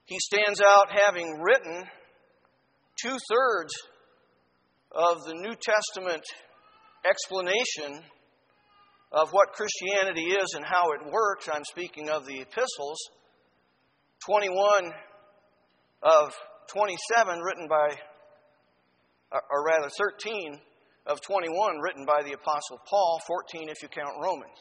He stands out having written 2/3 of the New Testament explanation of what Christianity is and how it works. I'm speaking of the epistles. 21 of 27 written by, or rather 13 of 21 written by the Apostle Paul, 14 if you count Romans.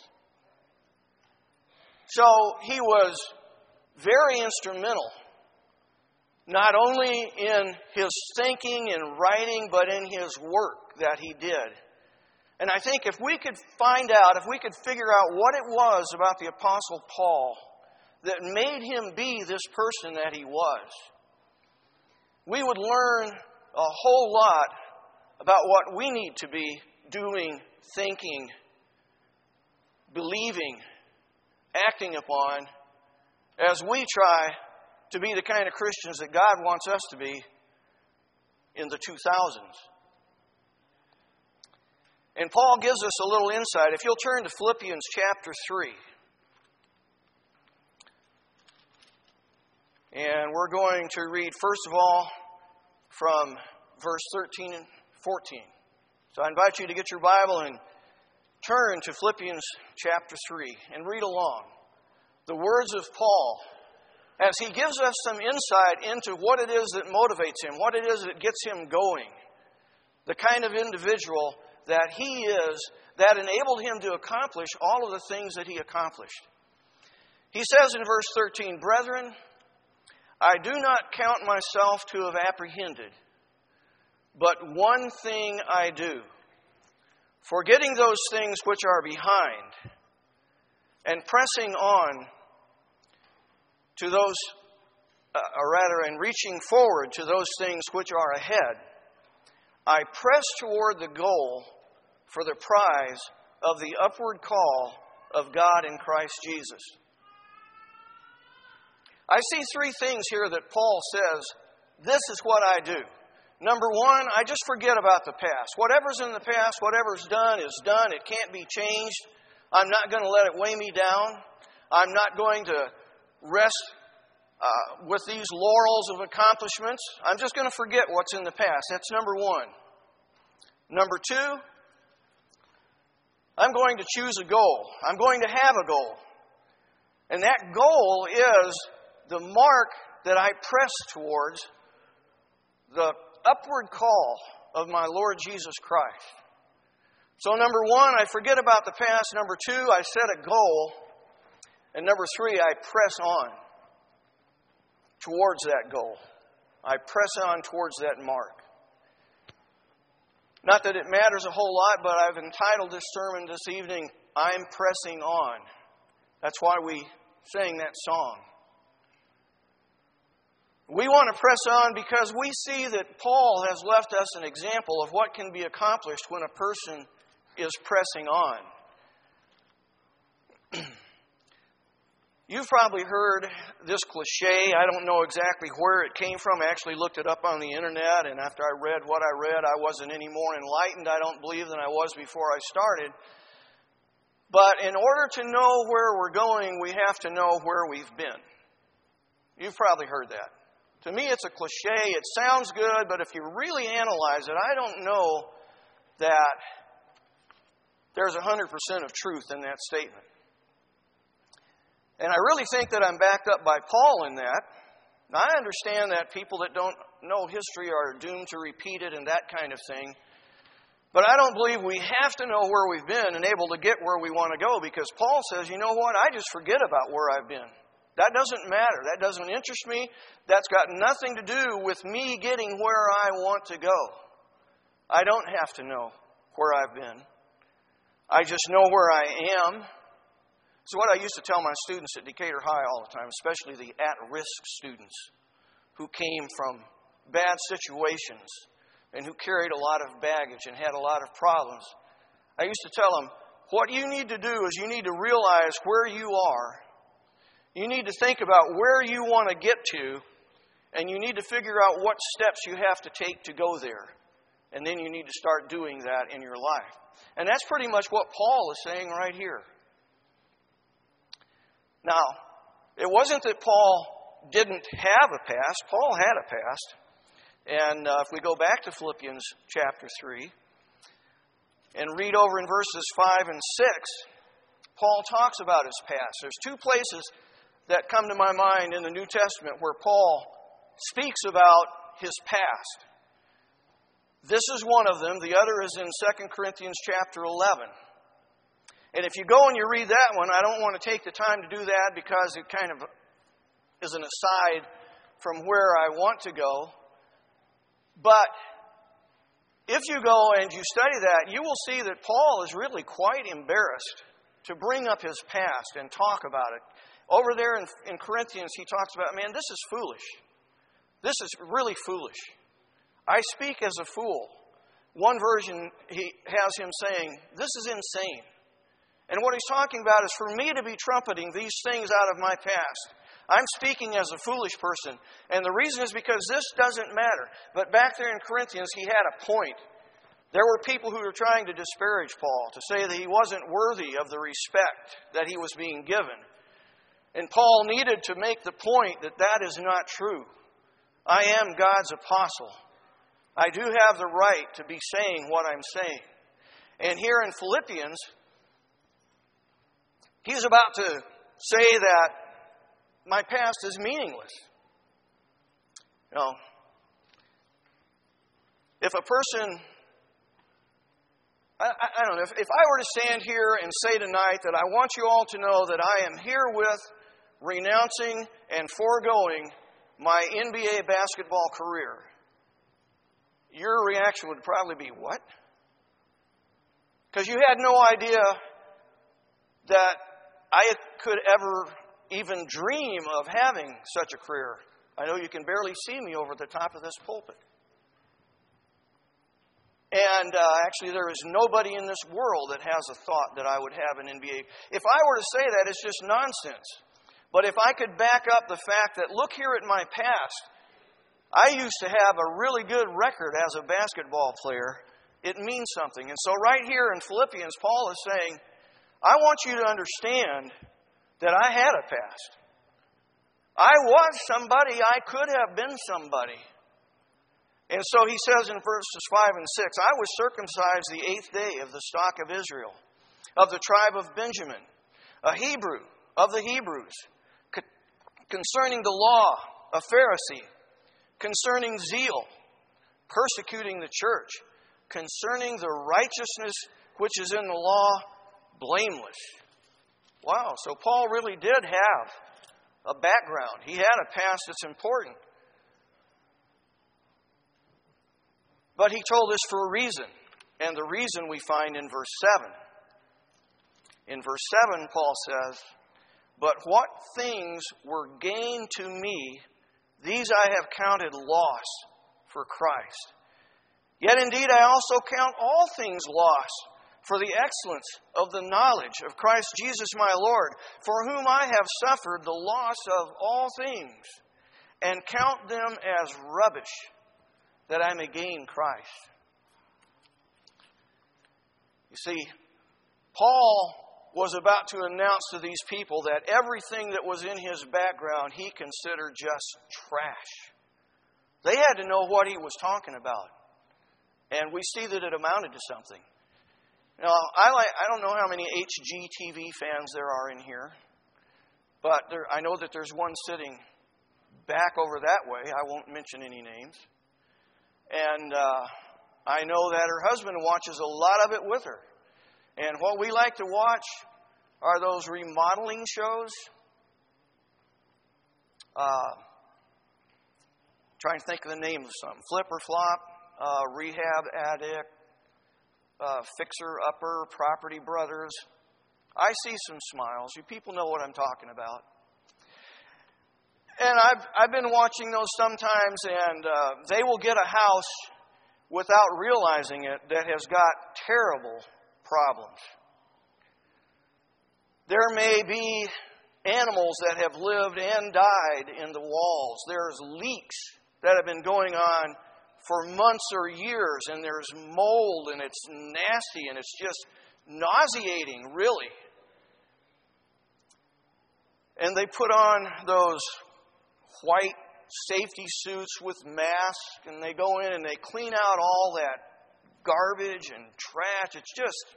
So he was very instrumental, not only in his thinking and writing, but in his work that he did. And I think if we could find out, if we could figure out what it was about the Apostle Paul that made him be this person that he was, we would learn a whole lot about what we need to be doing, thinking, believing, acting upon as we try to be the kind of Christians that God wants us to be in the 2000s. And Paul gives us a little insight. If you'll turn to Philippians chapter 3. And we're going to read, first of all, from verse 13 and 14. So I invite you to get your Bible and turn to Philippians chapter 3 and read along the words of Paul as he gives us some insight into what it is that motivates him, what it is that gets him going, the kind of individual that he is that enabled him to accomplish all of the things that he accomplished. He says in verse 13, "Brethren, I do not count myself to have apprehended, but one thing I do, forgetting those things which are behind, and pressing on to those, and reaching forward to those things which are ahead, I press toward the goal for the prize of the upward call of God in Christ Jesus." I see three things here that Paul says, this is what I do. Number one, I just forget about the past. Whatever's in the past, whatever's done is done. It can't be changed. I'm not going to let it weigh me down. I'm not going to rest with these laurels of accomplishments. I'm just going to forget what's in the past. That's number one. Number two, I'm going to choose a goal. I'm going to have a goal. And that goal is the mark that I press towards, the upward call of my Lord Jesus Christ. So number one, I forget about the past. Number two, I set a goal. And number three, I press on towards that goal. I press on towards that mark. Not that it matters a whole lot, but I've entitled this sermon this evening, "I'm Pressing On." That's why we sang that song. We want to press on because we see that Paul has left us an example of what can be accomplished when a person is pressing on. You've probably heard this cliche. I don't know exactly where it came from. I actually looked it up on the internet, and after I read what I read, I wasn't any more enlightened, I don't believe, than I was before I started. But in order to know where we're going, we have to know where we've been. You've probably heard that. To me, it's a cliche. It sounds good, but if you really analyze it, I don't know that there's 100% of truth in that statement. And I really think that I'm backed up by Paul in that. Now, I understand that people that don't know history are doomed to repeat it and that kind of thing. But I don't believe we have to know where we've been and able to get where we want to go, because Paul says, you know what, I just forget about where I've been. That doesn't matter. That doesn't interest me. That's got nothing to do with me getting where I want to go. I don't have to know where I've been. I just know where I am. So what I used to tell my students at Decatur High all the time, especially the at-risk students who came from bad situations and who carried a lot of baggage and had a lot of problems, I used to tell them, what you need to do is you need to realize where you are. You need to think about where you want to get to, and you need to figure out what steps you have to take to go there. And then you need to start doing that in your life. And that's pretty much what Paul is saying right here. Now, it wasn't that Paul didn't have a past. Paul had a past. And if we go back to Philippians chapter 3 and read over in verses 5 and 6, Paul talks about his past. There's two places that come to my mind in the New Testament where Paul speaks about his past. This is one of them. The other is in 2 Corinthians chapter 11. And if you go and you read that one, I don't want to take the time to do that because it kind of is an aside from where I want to go. But if you go and you study that, you will see that Paul is really quite embarrassed to bring up his past and talk about it. Over there in Corinthians, he talks about, man, this is foolish. This is really foolish. I speak as a fool. One version he has him saying, this is insane. And what he's talking about is for me to be trumpeting these things out of my past. I'm speaking as a foolish person. And the reason is because this doesn't matter. But back there in Corinthians, he had a point. There were people who were trying to disparage Paul, to say that he wasn't worthy of the respect that he was being given. And Paul needed to make the point that that is not true. I am God's apostle. I do have the right to be saying what I'm saying. And here in Philippians, he's about to say that my past is meaningless. You know, if a person, I don't know, if I were to stand here and say tonight that I want you all to know that I am herewith renouncing and foregoing my NBA basketball career, your reaction would probably be, what? Because you had no idea that I could ever even dream of having such a career. I know you can barely see me over the top of this pulpit. And actually, there is nobody in this world that has a thought that I would have an NBA. If I were to say that, it's just nonsense. But if I could back up the fact that, look here at my past, I used to have a really good record as a basketball player, it means something. And so right here in Philippians, Paul is saying, I want you to understand that I had a past. I was somebody. I could have been somebody. And so he says in verses 5 and 6, I was circumcised the 8th day of the stock of Israel, of the tribe of Benjamin, a Hebrew of the Hebrews, concerning the law, a Pharisee, concerning zeal, persecuting the church, concerning the righteousness which is in the law, blameless. Wow, so Paul really did have a background. He had a past that's important. But he told us for a reason. And the reason we find in verse 7. In verse 7, Paul says, but what things were gain to me, these I have counted loss for Christ. Yet indeed I also count all things loss for the excellence of the knowledge of Christ Jesus my Lord, for whom I have suffered the loss of all things, and count them as rubbish, that I may gain Christ. You see, Paul was about to announce to these people that everything that was in his background he considered just trash. They had to know what he was talking about. And we see that it amounted to something. Now, I don't know how many HGTV fans there are in here, but I know that there's one sitting back over that way. I won't mention any names. And I know that her husband watches a lot of it with her. And what we like to watch are those remodeling shows. Trying to think of the name of some. Flip or Flop, Rehab Addict, Fixer Upper, Property Brothers. I see some smiles. You people know what I'm talking about. And I've been watching those sometimes, and they will get a house without realizing it that has got terrible problems. There may be animals that have lived and died in the walls. There's leaks that have been going on for months or years, and there's mold, and it's nasty, and it's just nauseating, really. And they put on those white safety suits with masks, and they go in and they clean out all that garbage and trash. It's just,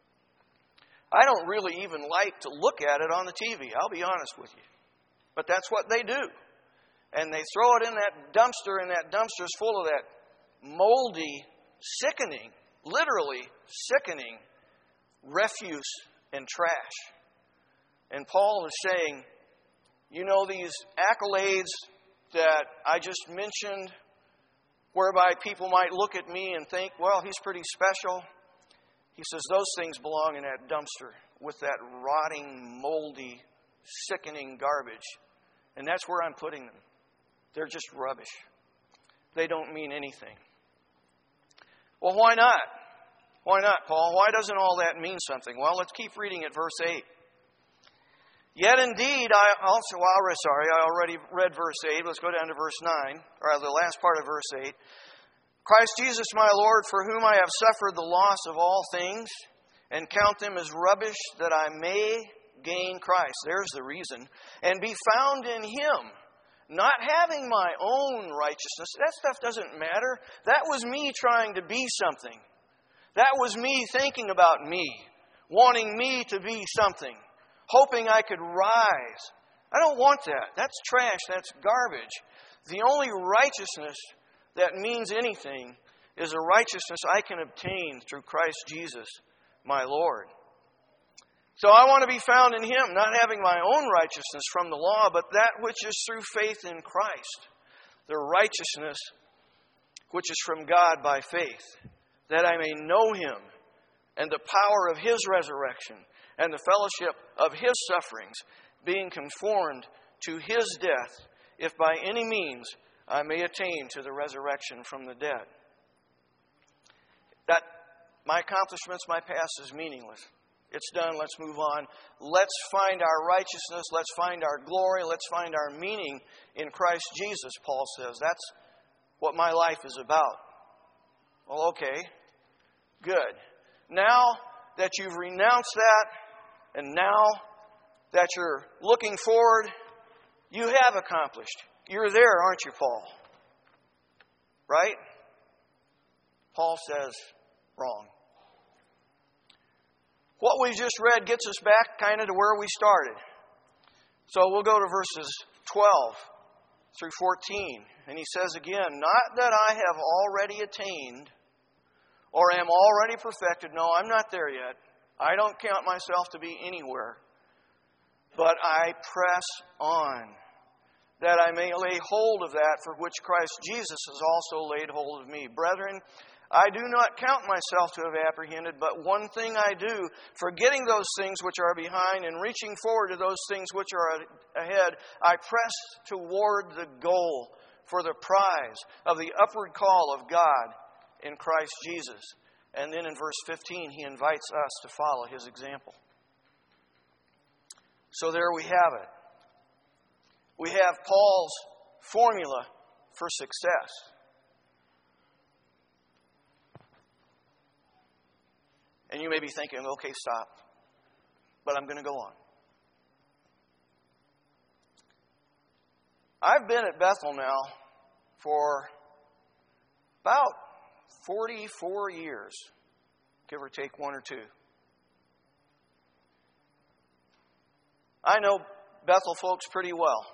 I don't really even like to look at it on the TV, I'll be honest with you. But that's what they do. And they throw it in that dumpster, and that dumpster's full of that moldy, sickening, literally sickening refuse and trash. And Paul is saying, you know, these accolades that I just mentioned, whereby people might look at me and think, well, he's pretty special. He says those things belong in that dumpster with that rotting, moldy, sickening garbage. And that's where I'm putting them. They're just rubbish. They don't mean anything. Well, why not? Why not, Paul? Why doesn't all that mean something? Well, let's keep reading at verse 8. Yet indeed, I already read verse 8. Let's go down to verse 9, or the last part of verse 8. Christ Jesus my Lord, for whom I have suffered the loss of all things, and count them as rubbish, that I may gain Christ. There's the reason. And be found in Him, not having my own righteousness. That stuff doesn't matter. That was me trying to be something. That was me thinking about me, wanting me to be something, hoping I could rise. I don't want that. That's trash. That's garbage. The only righteousness that means anything is a righteousness I can obtain through Christ Jesus, my Lord. So I want to be found in Him, not having my own righteousness from the law, but that which is through faith in Christ, the righteousness which is from God by faith, that I may know Him and the power of His resurrection and the fellowship of His sufferings, being conformed to His death, if by any means I may attain to the resurrection from the dead. That my accomplishments, my past is meaningless. It's done. Let's move on. Let's find our righteousness. Let's find our glory. Let's find our meaning in Christ Jesus, Paul says. That's what my life is about. Well, okay. Good. Now that you've renounced that, and now that you're looking forward, you have accomplished. You're there, aren't you, Paul? Right? Paul says, wrong. What we just read gets us back kind of to where we started. So we'll go to verses 12 through 14. And he says again, not that I have already attained or am already perfected. No, I'm not there yet. I don't count myself to be anywhere. But I press on, that I may lay hold of that for which Christ Jesus has also laid hold of me. Brethren, I do not count myself to have apprehended, but one thing I do, forgetting those things which are behind and reaching forward to those things which are ahead, I press toward the goal for the prize of the upward call of God in Christ Jesus. And then in verse 15, he invites us to follow his example. So there we have it. We have Paul's formula for success. And you may be thinking, okay, stop. But I'm going to go on. I've been at Bethel now for about 44 years, give or take one or two. I know Bethel folks pretty well.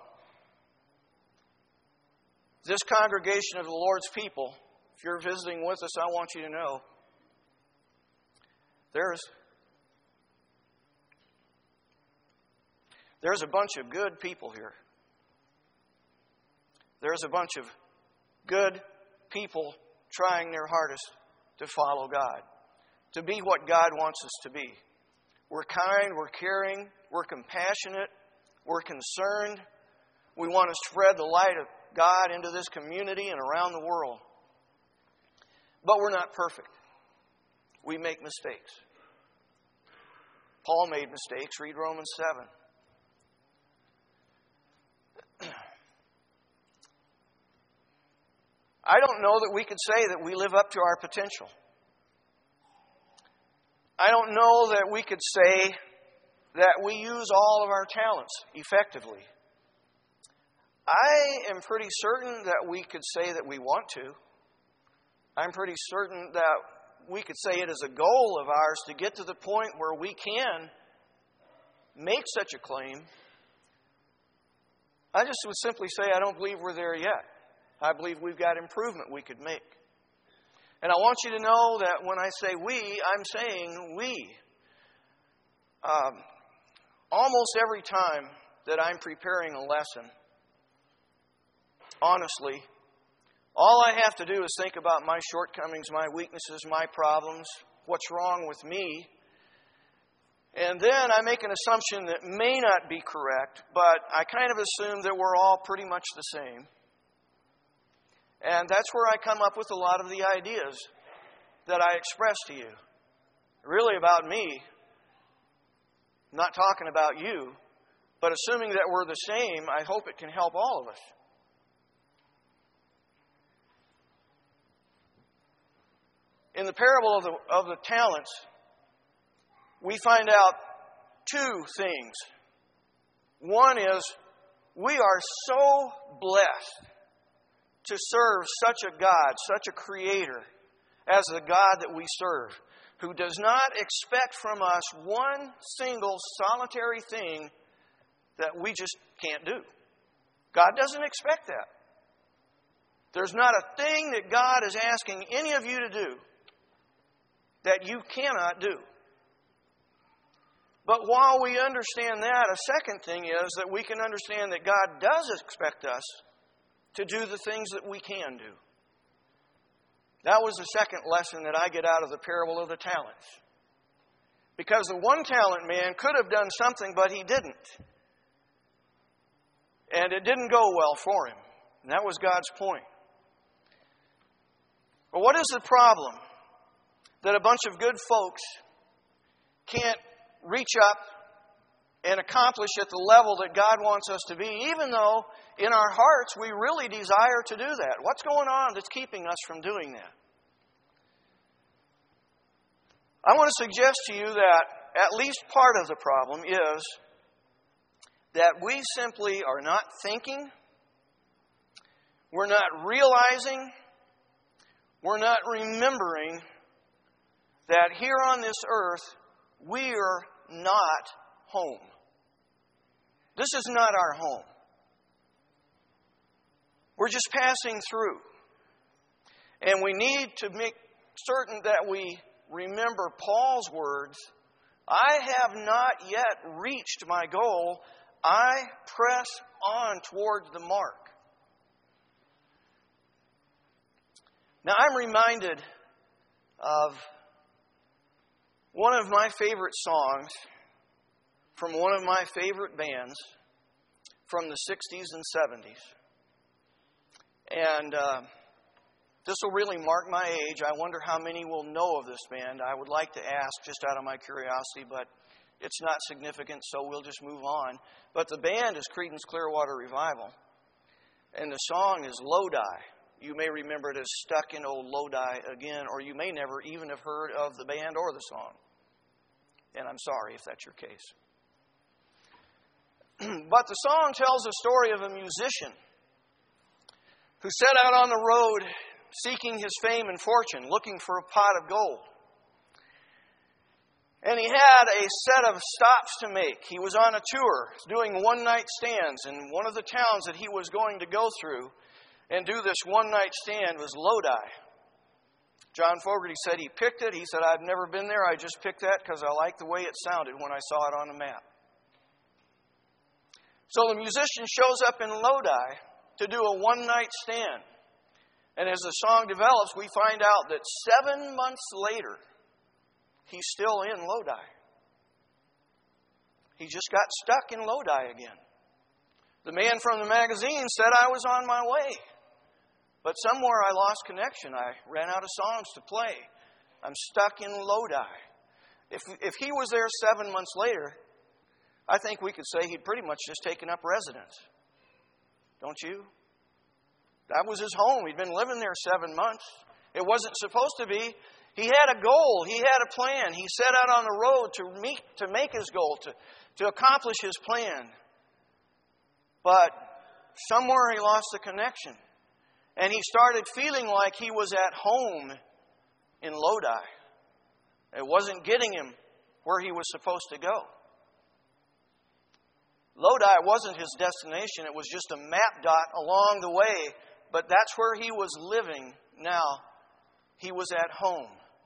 This congregation of the Lord's people, if you're visiting with us, I want you to know there's a bunch of good people here. There's a bunch of good people trying their hardest to follow God, to be what God wants us to be. We're kind, we're caring, we're compassionate, we're concerned. We want to spread the light of God into this community and around the world. But we're not perfect. We make mistakes. Paul made mistakes. Read Romans 7. I don't know that we could say that we live up to our potential. I don't know that we could say that we use all of our talents effectively. I am pretty certain that we could say that we want to. I'm pretty certain that we could say it is a goal of ours to get to the point where we can make such a claim. I just would simply say I don't believe we're there yet. I believe we've got improvement we could make. And I want you to know that when I say we, I'm saying we. Almost every time that I'm preparing a lesson, honestly, all I have to do is think about my shortcomings, my weaknesses, my problems, what's wrong with me. And then I make an assumption that may not be correct, but I kind of assume that we're all pretty much the same. And that's where I come up with a lot of the ideas that I express to you. Really about me, not talking about you, but assuming that we're the same, I hope it can help all of us. In the parable of the talents, we find out two things. One is, we are so blessed to serve such a God, such a Creator, as the God that we serve, who does not expect from us one single solitary thing that we just can't do. God doesn't expect that. There's not a thing that God is asking any of you to do that you cannot do. But while we understand that, a second thing is that we can understand that God does expect us to do the things that we can do. That was the second lesson that I get out of the parable of the talents. Because the one talent man could have done something, but he didn't. And it didn't go well for him. And that was God's point. But what is the problem? That a bunch of good folks can't reach up and accomplish at the level that God wants us to be, even though in our hearts we really desire to do that. What's going on that's keeping us from doing that? I want to suggest to you that at least part of the problem is that we simply are not thinking, we're not realizing, we're not remembering that here on this earth we are not home. This is not our home. We're just passing through. And we need to make certain that we remember Paul's words, I have not yet reached my goal. I press on towards the mark. Now I'm reminded of one of my favorite songs from one of my favorite bands from the 60s and 70s. And this will really mark my age. I wonder how many will know of this band. I would like to ask just out of my curiosity, but it's not significant, so we'll just move on. But the band is Creedence Clearwater Revival. And the song is Lodi. You may remember it as Stuck in Old Lodi Again, or you may never even have heard of the band or the song. And I'm sorry if that's your case. But the song tells the story of a musician who set out on the road seeking his fame and fortune, looking for a pot of gold. And he had a set of stops to make. He was on a tour doing one-night stands, and one of the towns that he was going to go through and do this one-night stand was Lodi. John Fogerty said he picked it. He said, I've never been there. I just picked that because I liked the way it sounded when I saw it on the map. So the musician shows up in Lodi to do a one-night stand. And as the song develops, we find out that 7 months later, he's still in Lodi. He just got stuck in Lodi again. The man from the magazine said, I was on my way. But somewhere I lost connection. I ran out of songs to play. I'm stuck in Lodi. If he was there 7 months later, I think we could say he'd pretty much just taken up residence. Don't you? That was his home. He'd been living there 7 months. It wasn't supposed to be. He had a goal. He had a plan. He set out on the road to make his goal, to accomplish his plan. But somewhere he lost the connection. And he started feeling like he was at home in Lodi. It wasn't getting him where he was supposed to go. Lodi wasn't his destination. It was just a map dot along the way. But that's where he was living now. He was at home.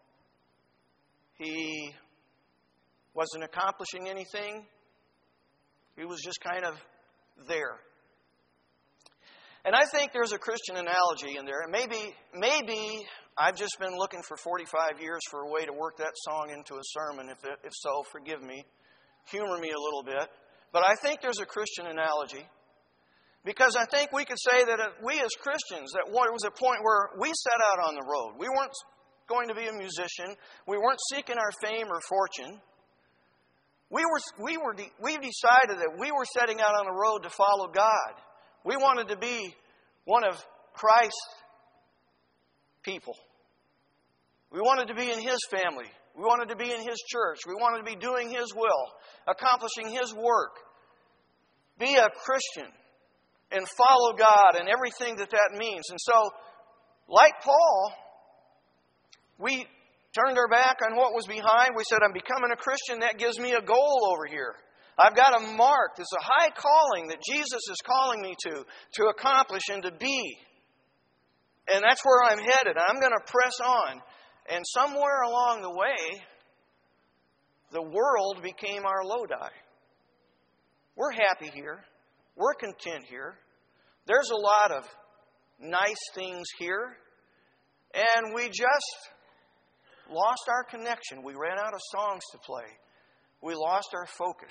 He wasn't accomplishing anything. He was just kind of there. And I think there's a Christian analogy in there. And maybe I've just been looking for 45 years for a way to work that song into a sermon. If so, forgive me. Humor me a little bit. But I think there's a Christian analogy. Because I think we could say that we as Christians, that there was a point where we set out on the road. We weren't going to be a musician. We weren't seeking our fame or fortune. We decided that we were setting out on the road to follow God. We wanted to be one of Christ's people. We wanted to be in His family. We wanted to be in His church. We wanted to be doing His will, accomplishing His work. Be a Christian and follow God and everything that means. And so, like Paul, we turned our back on what was behind. We said, I'm becoming a Christian. That gives me a goal over here. I've got a mark. There's a high calling that Jesus is calling me to accomplish and to be. And that's where I'm headed. I'm going to press on. And somewhere along the way, the world became our Lodi. We're happy here. We're content here. There's a lot of nice things here. And we just lost our connection. We ran out of songs to play. We lost our focus.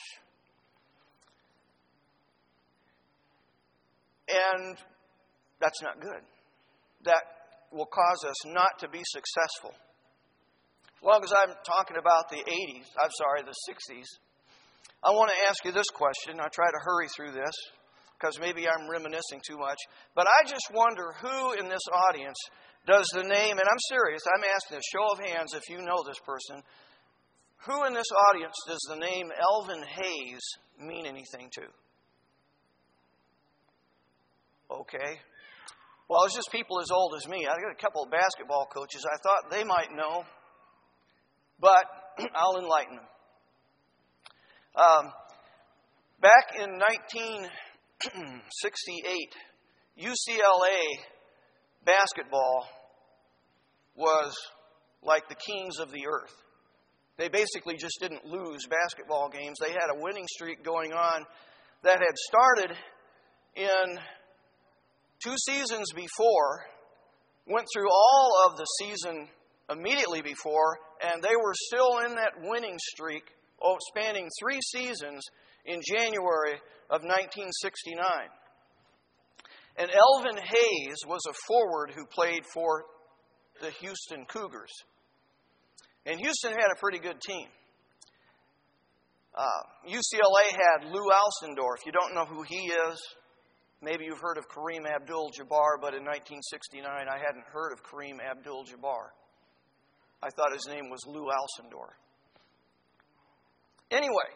And that's not good. That will cause us not to be successful. As long as I'm talking about the 60s, I want to ask you this question. I'll try to hurry through this because maybe I'm reminiscing too much. But I just wonder who in this audience does the name, and I'm serious, I'm asking a show of hands if you know this person. Who in this audience does the name Elvin Hayes mean anything to? Okay. Well, it's just people as old as me. I got a couple of basketball coaches. I thought they might know, but I'll enlighten them. Back in 1968, UCLA basketball was like the kings of the earth. They basically just didn't lose basketball games. They had a winning streak going on that had started in 2 seasons before, went through all of the season immediately before, and they were still in that winning streak spanning 3 seasons in January of 1969. And Elvin Hayes was a forward who played for the Houston Cougars. And Houston had a pretty good team. UCLA had Lou Alcindor. If you don't know who he is, maybe you've heard of Kareem Abdul-Jabbar, but in 1969 I hadn't heard of Kareem Abdul-Jabbar. I thought his name was Lou Alcindor. Anyway,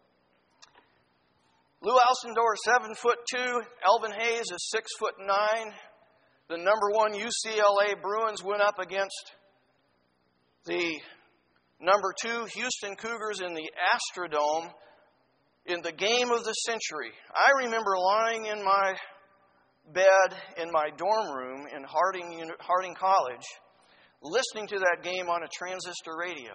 Lou Alcindor is 7'2". Elvin Hayes is 6'9". The number 1 UCLA Bruins went up against the number 2 Houston Cougars in the Astrodome in the game of the century. I remember lying in my bed in my dorm room in Harding College, listening to that game on a transistor radio.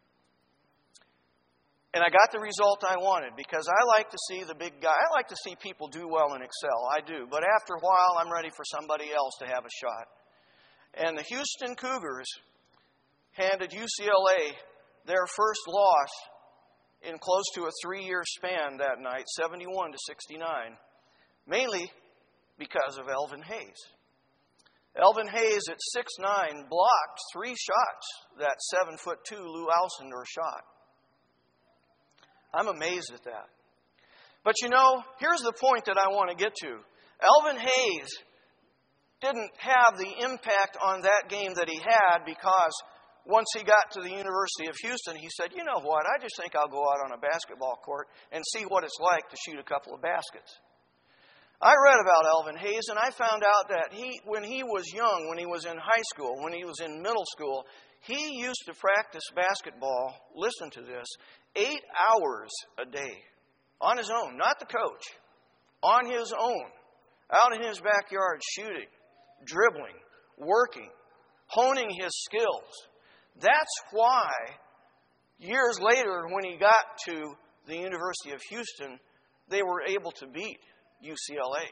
And I got the result I wanted because I like to see the big guy. I like to see people do well and excel. I do. But after a while, I'm ready for somebody else to have a shot. And the Houston Cougars handed UCLA their first loss in close to a 3-year span that night, 71-69, mainly because of Elvin Hayes. Elvin Hayes at 6'9" blocked 3 shots that 7'2" Lou Alcindor shot. I'm amazed at that. But you know, here's the point that I want to get to. Elvin Hayes didn't have the impact on that game that he had because once he got to the University of Houston, he said, you know what, I just think I'll go out on a basketball court and see what it's like to shoot a couple of baskets. I read about Elvin Hayes, and I found out that when he was young, when he was in high school, when he was in middle school, he used to practice basketball, listen to this, 8 hours a day on his own, not the coach, on his own, out in his backyard shooting, dribbling, working, honing his skills. That's why years later, when he got to the University of Houston, they were able to beat UCLA.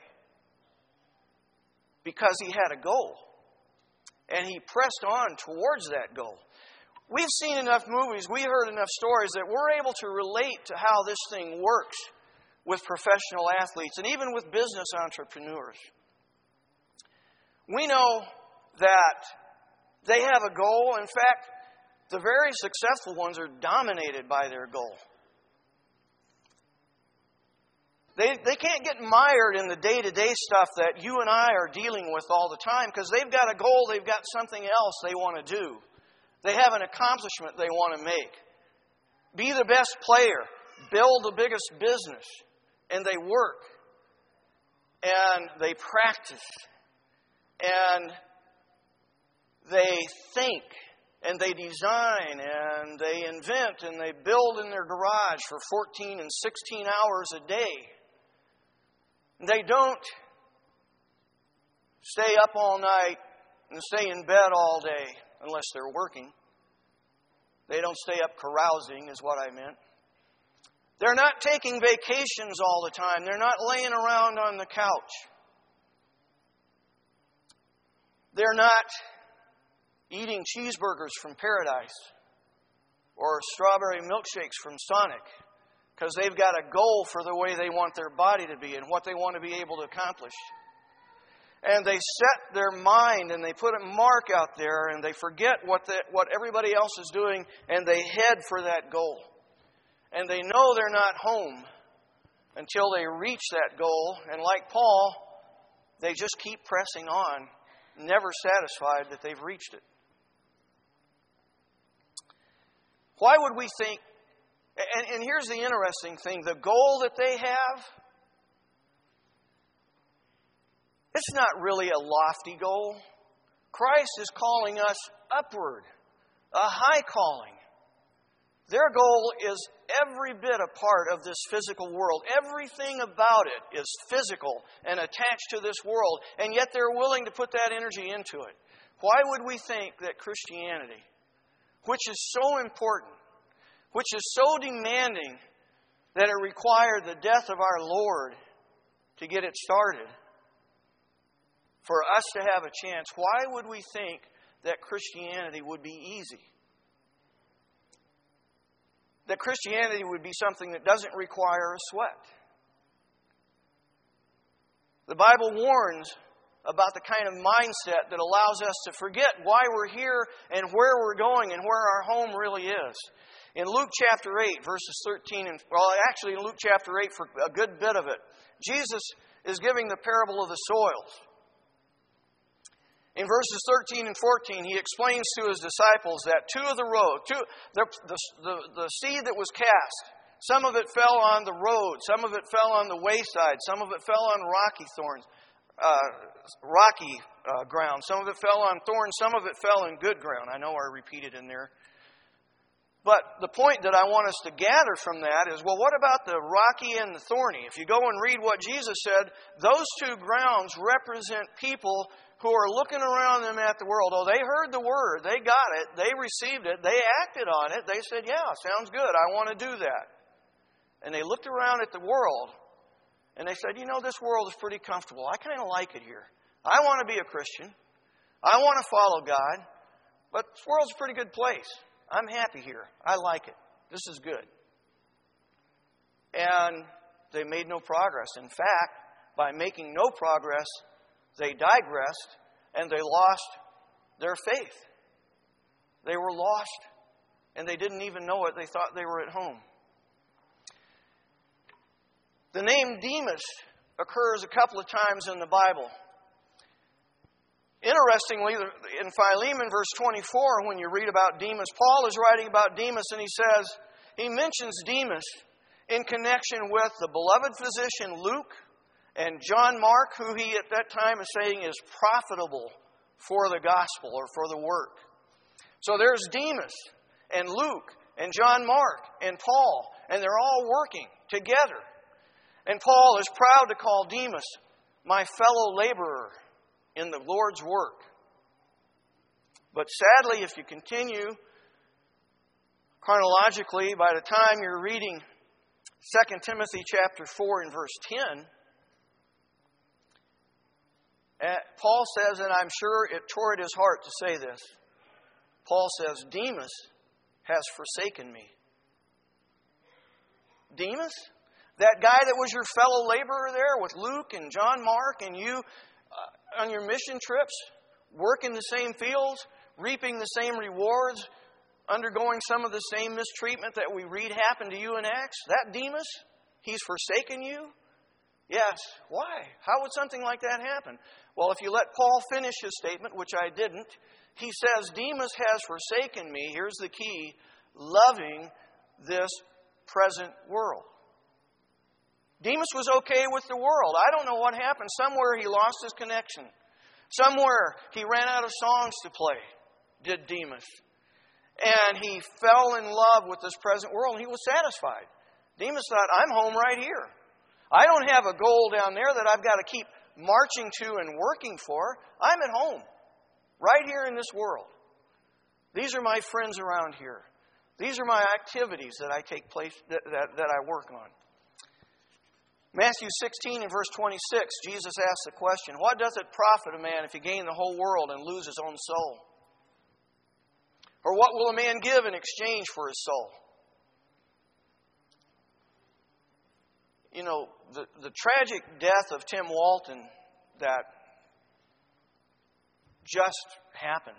Because he had a goal. And he pressed on towards that goal. We've seen enough movies, we heard enough stories that we're able to relate to how this thing works with professional athletes and even with business entrepreneurs. We know that they have a goal. In fact, the very successful ones are dominated by their goal. They can't get mired in the day-to-day stuff that you and I are dealing with all the time because they've got a goal, they've got something else they want to do. They have an accomplishment they want to make. Be the best player. Build the biggest business. And they work. And they practice. And they think. And they design. And they invent. And they build in their garage for 14 and 16 hours a day. They don't stay up all night and stay in bed all day unless they're working. They don't stay up carousing is what I meant. They're not taking vacations all the time. They're not laying around on the couch. They're not eating cheeseburgers from Paradise or strawberry milkshakes from Sonic. Because they've got a goal for the way they want their body to be and what they want to be able to accomplish. And they set their mind and they put a mark out there and they forget what everybody else is doing and they head for that goal. And they know they're not home until they reach that goal. And like Paul, they just keep pressing on, never satisfied that they've reached it. Why would we think? And here's the interesting thing. The goal that they have, it's not really a lofty goal. Christ is calling us upward, a high calling. Their goal is every bit a part of this physical world. Everything about it is physical and attached to this world, and yet they're willing to put that energy into it. Why would we think that Christianity, which is so important, which is so demanding that it required the death of our Lord to get it started, for us to have a chance, why would we think that Christianity would be easy? That Christianity would be something that doesn't require a sweat? The Bible warns about the kind of mindset that allows us to forget why we're here and where we're going and where our home really is. In Luke chapter 8, verses 13 and... Well, actually in Luke chapter 8 for a good bit of it, Jesus is giving the parable of the soils. In verses 13 and 14, he explains to his disciples that the seed that was cast, some of it fell on the road, some of it fell on the wayside, some of it fell on rocky ground, some of it fell on thorns, some of it fell in good ground. I know I repeated in there. But the point that I want us to gather from that is, well, what about the rocky and the thorny? If you go and read what Jesus said, those two grounds represent people who are looking around them at the world. Oh, they heard the word. They got it. They received it. They acted on it. They said, yeah, sounds good. I want to do that. And they looked around at the world and they said, you know, this world is pretty comfortable. I kind of like it here. I want to be a Christian. I want to follow God. But this world's a pretty good place. I'm happy here. I like it. This is good. And they made no progress. In fact, by making no progress, they digressed and they lost their faith. They were lost and they didn't even know it. They thought they were at home. The name Demas occurs a couple of times in the Bible. Interestingly, in Philemon verse 24, when you read about Demas, Paul is writing about Demas and he mentions Demas in connection with the beloved physician Luke And John Mark, who he at that time is saying is profitable for the gospel or for the work. So there's Demas and Luke and John Mark and Paul, and they're all working together. And Paul is proud to call Demas my fellow laborer in the Lord's work. But sadly, if you continue chronologically, by the time you're reading 2 Timothy chapter 4 and verse 10, Paul says, and I'm sure it tore at his heart to say this, Paul says, Demas has forsaken me. Demas? That guy that was your fellow laborer there with Luke and John Mark and you on your mission trips, working the same fields, reaping the same rewards, undergoing some of the same mistreatment that we read happened to you in Acts? That Demas, he's forsaken you? Yes. Why? How would something like that happen? Well, if you let Paul finish his statement, which I didn't, he says, Demas has forsaken me, here's the key, loving this present world. Demas was okay with the world. I don't know what happened. Somewhere he lost his connection. Somewhere he ran out of songs to play, did Demas. And he fell in love with this present world, and he was satisfied. Demas thought, I'm home right here. I don't have a goal down there that I've got to keep marching to and working for. I'm at home, right here in this world. These are my friends around here. These are my activities that I take place, that I work on. Matthew 16 and verse 26, Jesus asks the question, what doth it profit a man if he gain the whole world and lose his own soul? Or what will a man give in exchange for his soul? You know, the tragic death of Tim Walton that just happened.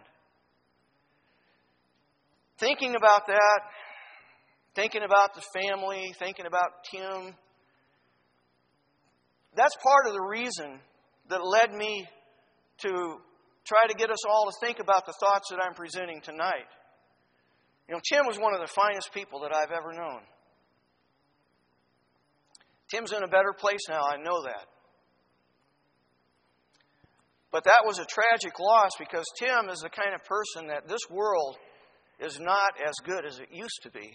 Thinking about that, thinking about the family, thinking about Tim, that's part of the reason that led me to try to get us all to think about the thoughts that I'm presenting tonight. You know, Tim was one of the finest people that I've ever known. Tim's in a better place now, I know that. But that was a tragic loss because Tim is the kind of person that this world is not as good as it used to be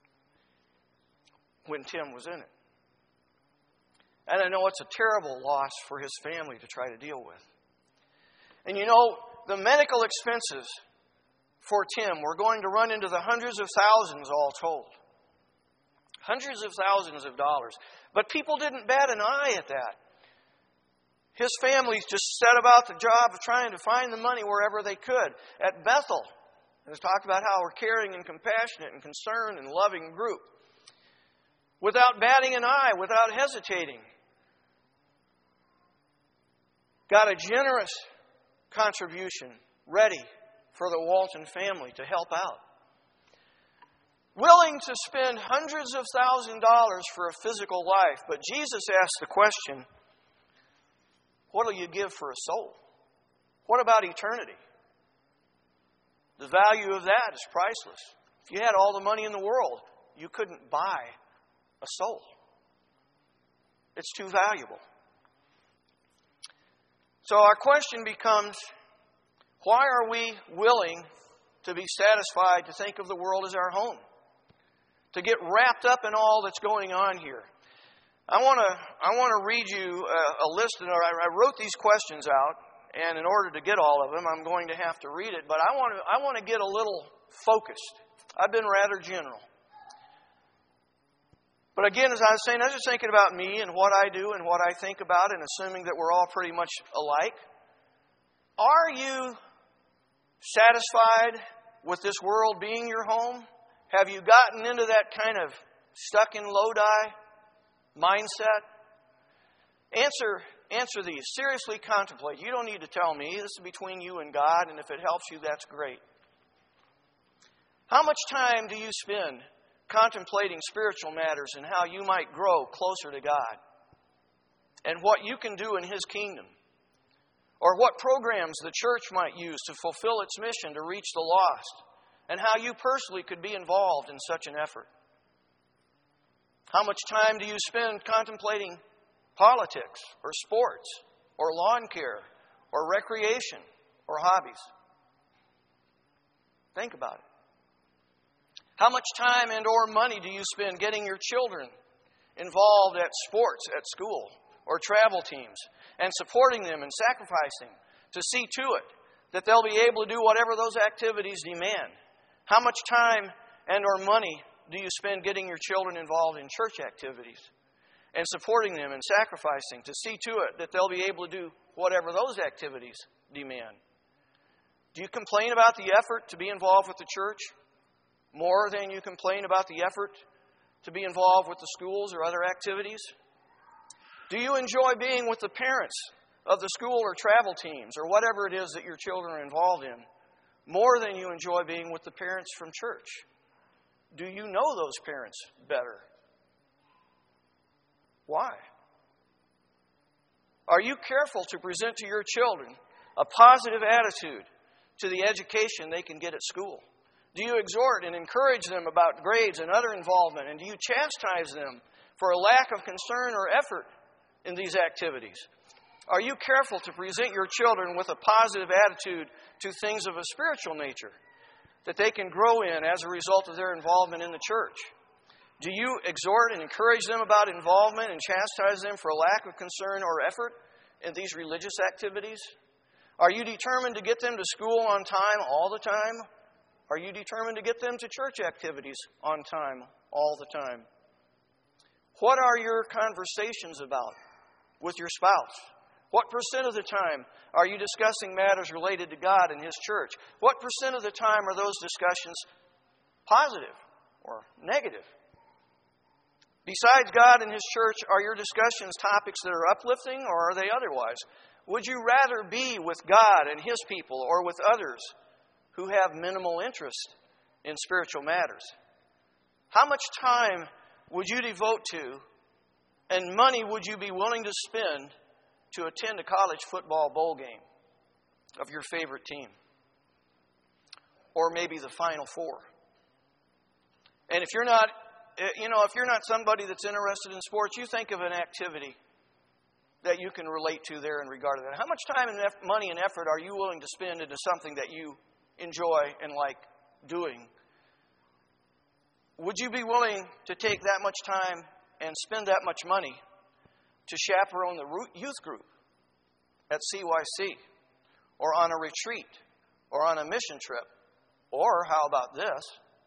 when Tim was in it. And I know it's a terrible loss for his family to try to deal with. And you know, the medical expenses for Tim were going to run into the hundreds of thousands all told. Hundreds of thousands of dollars. But people didn't bat an eye at that. His family just set about the job of trying to find the money wherever they could. At Bethel, it talked about how we're caring and compassionate and concerned and loving group. Without batting an eye, without hesitating. Got a generous contribution ready for the Walton family to help out. Willing to spend hundreds of thousands of dollars for a physical life. But Jesus asked the question, what will you give for a soul? What about eternity? The value of that is priceless. If you had all the money in the world, you couldn't buy a soul. It's too valuable. So our question becomes, why are we willing to be satisfied to think of the world as our home? To get wrapped up in all that's going on here. I want to read you a list. I wrote these questions out, and in order to get all of them, I'm going to have to read it. But I want to get a little focused. I've been rather general. But again, as I was saying, I was just thinking about me and what I do and what I think about, and assuming that we're all pretty much alike. Are you satisfied with this world being your home? Have you gotten into that kind of stuck in Lodi mindset? Answer these. Seriously contemplate. You don't need to tell me. This is between you and God, and if it helps you, that's great. How much time do you spend contemplating spiritual matters and how you might grow closer to God? And what you can do in His kingdom? Or what programs the church might use to fulfill its mission to reach the lost? And how you personally could be involved in such an effort. How much time do you spend contemplating politics, or sports, or lawn care, or recreation, or hobbies? Think about it. How much time and or money do you spend getting your children involved at sports at school or travel teams and supporting them and sacrificing to see to it that they'll be able to do whatever those activities demand? How much time and or money do you spend getting your children involved in church activities and supporting them and sacrificing to see to it that they'll be able to do whatever those activities demand? Do you complain about the effort to be involved with the church more than you complain about the effort to be involved with the schools or other activities? Do you enjoy being with the parents of the school or travel teams or whatever it is that your children are involved in more than you enjoy being with the parents from church? Do you know those parents better? Why? Are you careful to present to your children a positive attitude to the education they can get at school? Do you exhort and encourage them about grades and other involvement? And do you chastise them for a lack of concern or effort in these activities? Are you careful to present your children with a positive attitude to things of a spiritual nature that they can grow in as a result of their involvement in the church? Do you exhort and encourage them about involvement and chastise them for a lack of concern or effort in these religious activities? Are you determined to get them to school on time all the time? Are you determined to get them to church activities on time all the time? What are your conversations about with your spouse? What percent of the time are you discussing matters related to God and His church? What percent of the time are those discussions positive or negative? Besides God and His church, are your discussions topics that are uplifting or are they otherwise? Would you rather be with God and His people or with others who have minimal interest in spiritual matters? How much time would you devote to and money would you be willing to spend to attend a college football bowl game of your favorite team? Or maybe the Final Four? And if you're not somebody that's interested in sports, you think of an activity that you can relate to there in regard to that. How much time and money and effort are you willing to spend into something that you enjoy and like doing? Would you be willing to take that much time and spend that much money to chaperone the youth group at CYC or on a retreat or on a mission trip? Or how about this?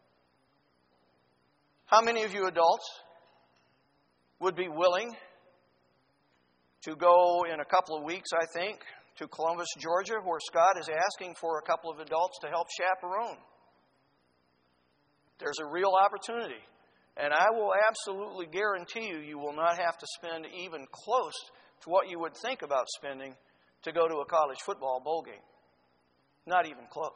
How many of you adults would be willing to go in a couple of weeks, I think, to Columbus, Georgia, where Scott is asking for a couple of adults to help chaperone? There's a real opportunity. And I will absolutely guarantee you, you will not have to spend even close to what you would think about spending to go to a college football bowl game. Not even close.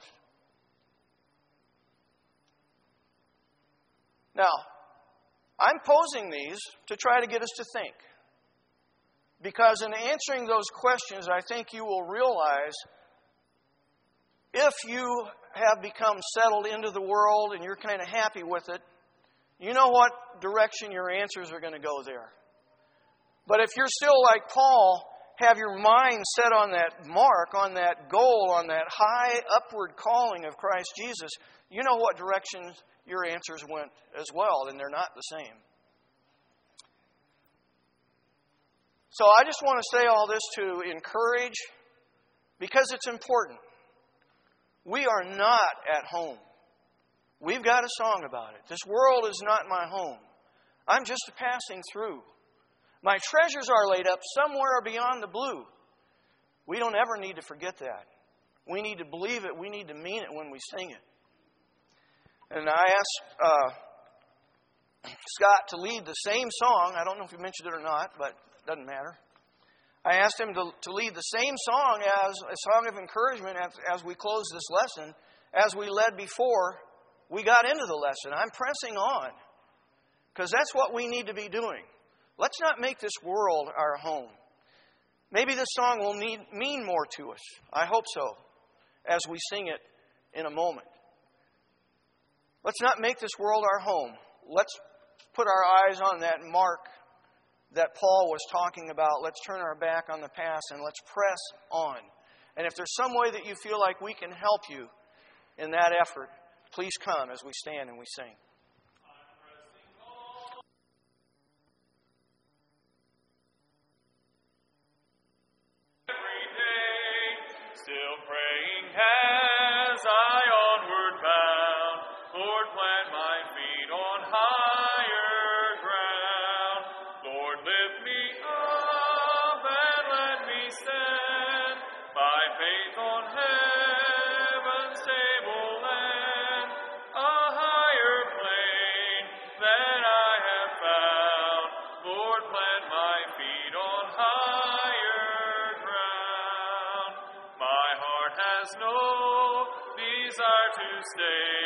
Now, I'm posing these to try to get us to think. Because in answering those questions, I think you will realize if you have become settled into the world and you're kind of happy with it, you know what direction your answers are going to go there. But if you're still like Paul, have your mind set on that mark, on that goal, on that high upward calling of Christ Jesus, you know what direction your answers went as well, and they're not the same. So I just want to say all this to encourage, because it's important. We are not at home. We've got a song about it. This world is not my home. I'm just passing through. My treasures are laid up somewhere beyond the blue. We don't ever need to forget that. We need to believe it. We need to mean it when we sing it. And I asked Scott to lead the same song. I don't know if he mentioned it or not, but it doesn't matter. I asked him to lead the same song as a song of encouragement as we close this lesson, as we led before we got into the lesson. I'm pressing on, because that's what we need to be doing. Let's not make this world our home. Maybe this song will mean more to us. I hope so, as we sing it in a moment. Let's not make this world our home. Let's put our eyes on that mark that Paul was talking about. Let's turn our back on the past and let's press on. And if there's some way that you feel like we can help you in that effort, please come as we stand and we sing. Every day, still praying as I onward bound. Lord, plant my feet on higher ground. Lord, lift me up and let me stand by faith on heaven's stable land, a higher plane than I have found. Lord, plant my feet on higher ground. My heart has no desire to stay